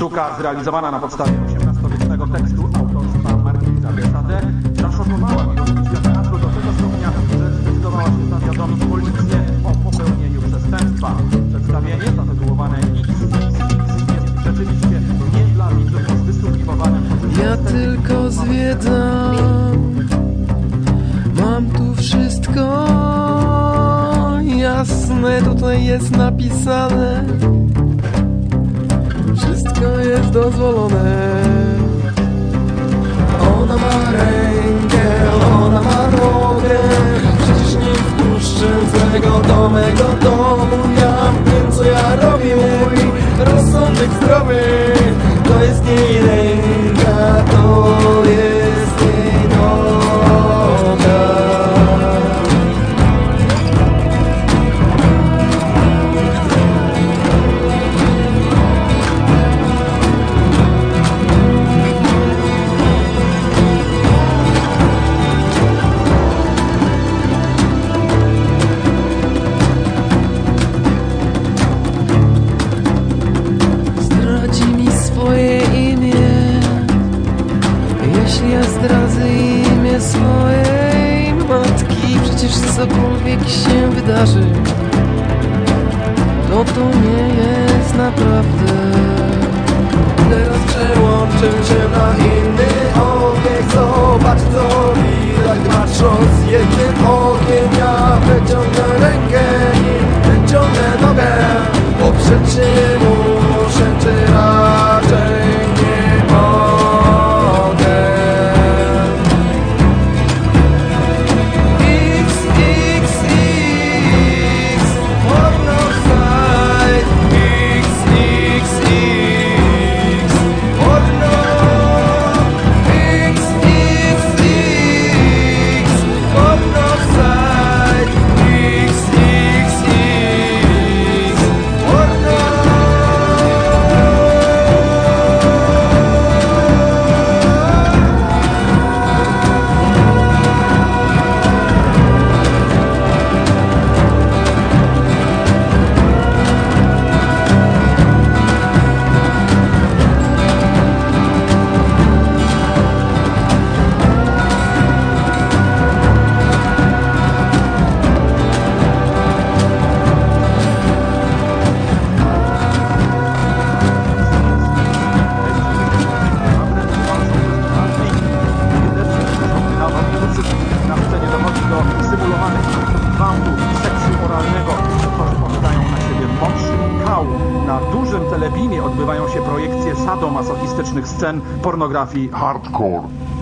Sztuka zrealizowana na podstawie XVIII-wiecznego tekstu autorstwa Markiza de Sade zaszokowała miłośników teatru do tego stopnia, że zdecydowała się zawiadomić policję o popełnieniu przestępstwa. Przedstawienie zatytułowane XXX jest rzeczywiście nie dla widzów o wysublimowanym poczuciu. Ja tylko zwiedzam, mam tu wszystko jasne, tutaj jest napisane, wszystko jest dozwolone. Ona ma rękę, ona ma nogę, przecież nie wpuszczę złego do mego domu. Ja wiem, co ja robię, mój rozsądek zdrowy, to jest jej ręka, to jest jej noga. Jeśli ja zdradzę imię swojej matki, przecież cokolwiek się wydarzy, to nie jest naprawdę. Teraz przełączę się na inny obieg, zobacz co widać, patrząc jednym okiem. Ja wyciągnę rękę i wyciągnę nogę, poprzeć się muszę, czy raczej nie mogę. Na scenie dochodzi do symulowanych gwałtów i seksu oralnego, którzy pożywają na siebie moc i kał. Na dużym telebimie odbywają się projekcje sadomasochistycznych scen pornografii hardcore.